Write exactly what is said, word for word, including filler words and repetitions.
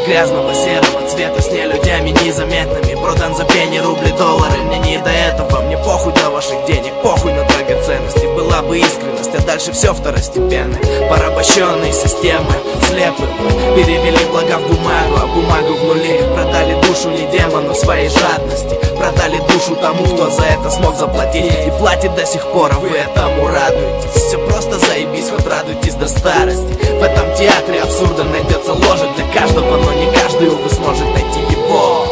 грязного серого цвета, с нелюдями незаметными, продан за пени, рубли, доллары. Мне не до этого, мне похуй до ваших денег, похуй на драгоценности. Была бы искренность, а дальше все второстепенно. Порабощенные системы, слепы, перевели блага в бумагу, а бумагу в нули. Продали душу не демону своей жадности, продали душу тому, кто за это смог заплатить и платит до сих пор, а вы этому радуетесь. Все просто заебись, хоть радуйтесь до старости. В этом театре абсурда найдется ложа для каждого, но не каждый, увы, сможет найти его.